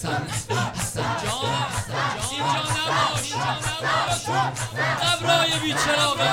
حسن اینجا نباش قبرای بیچراغی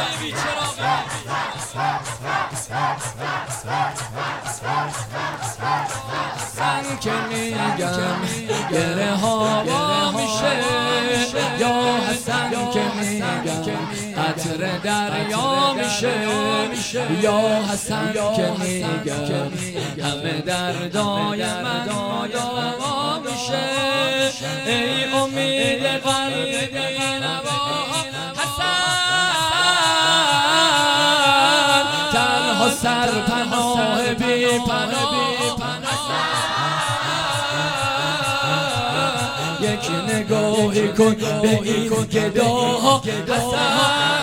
حسن که میگم گره ها میشه یا حسن که میگم قطر دریا میشه یا حسن که میگم همه دردای من دوا میشه ای امید قلب نواها حسن تنها سرپناه بی پناه یک نگاهی کن به این گداها حسن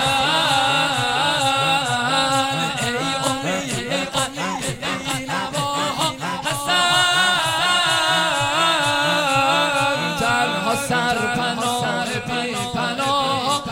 سرپناه بی پناه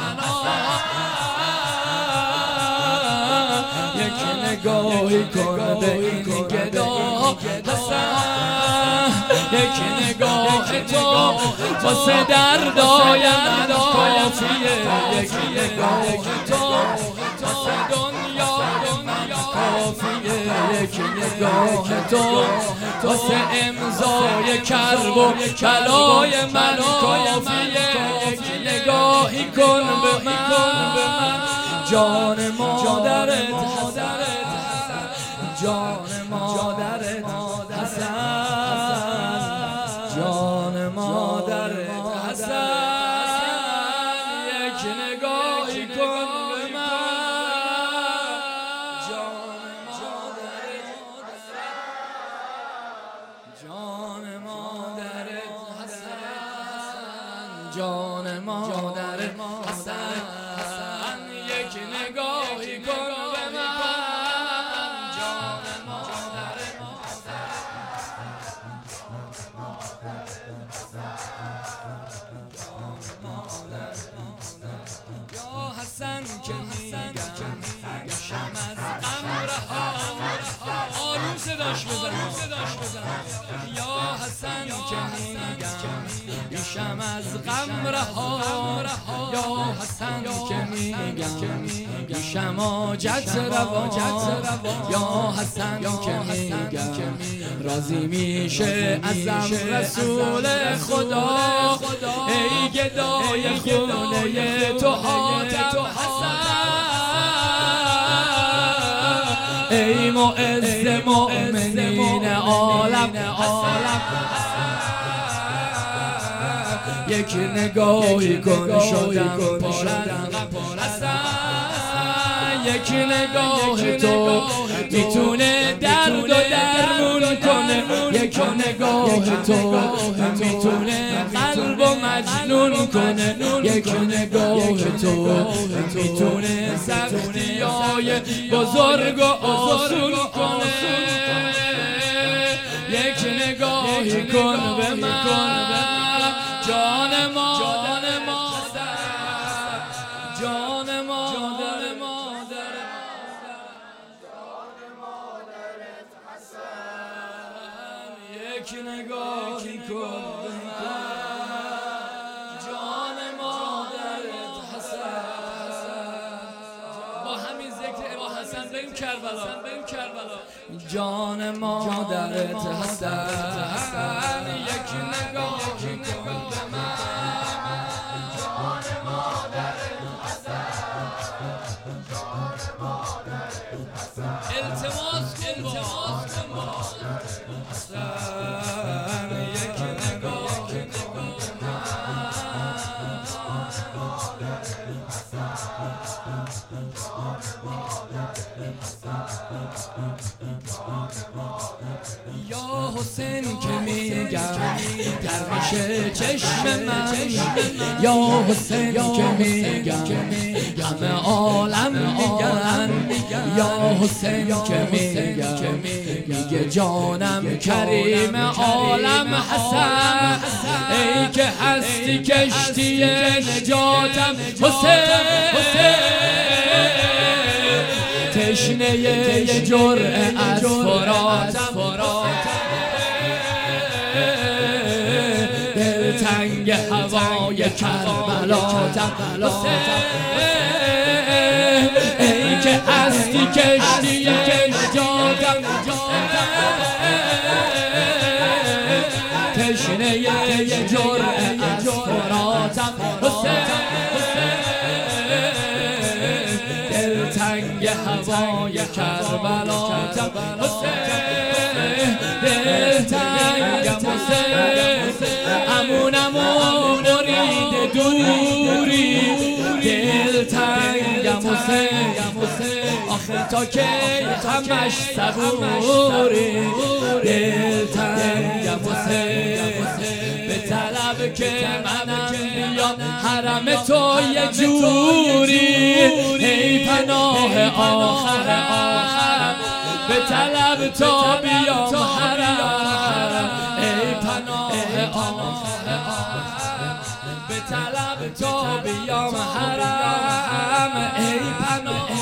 یک نگاهی کن به این گدا حسن یک نگاه تو واسه دردای من کافیه یک نگاه تو واسه دنیا کافیه یک نگاه تو واسه امضای کرب و کلای من کافیه یک نگاهی کن به من جان مادرت حسن جان مادرت حسن جان مادرت حسن یک نگاهی کن به من جان مادرت حسن جان مادرت حسن یک نگاهی کن به من جان مادرت یا حسن که میگم شم از غم رها آروم صداش بزن یا حسن که میگم شم از غم رها یا حسن که میگم شماجت روا یا حسن که میگم راضی میشه ازم رسول خدا ای گدای خونه تو حاتم حسن ای معز مؤمنین عالم یک نگاهی کن شدم حسن یک نگاه تو میتونه درد و درمون کنه یک نگاه تو میتونه قلب و مجنون کنه یک نگاه تو میتونه سختیای بزرگ و آسون کنه یک نگاهی کن به من جان مادر جان مادر یک نگاهی کن به من جان مادرت حسن با همین ذکر امام حسن بریم کربلا جان مادرت حسن یک نگاهی کن به من جان مادرت حسن التماس کن یک نگاهی کن یا حسین که میگم در میشه چشم من یا حسین که میگم همه عالم میگن یا حسین که میگم میگه جانم کریم عالم حسن ای که هستی کشتی نجاتم حسین تشنه یه جرعه از فراتم دلتنگ هوای کربلا ای که هستی کشتی نجاتم تشنه جرعه از فراتم دلتنگ هوای کربلاتم دلتنگم امونم مرید دوری دلتنگم آخه تا که همش صبوری دلتنگم به طلب که منم بیام حرم تو یه جوری ای پناه آخرم به طلب تا بیام حرم ای پناه آخرم به طلب تا بیام حرم ای پناه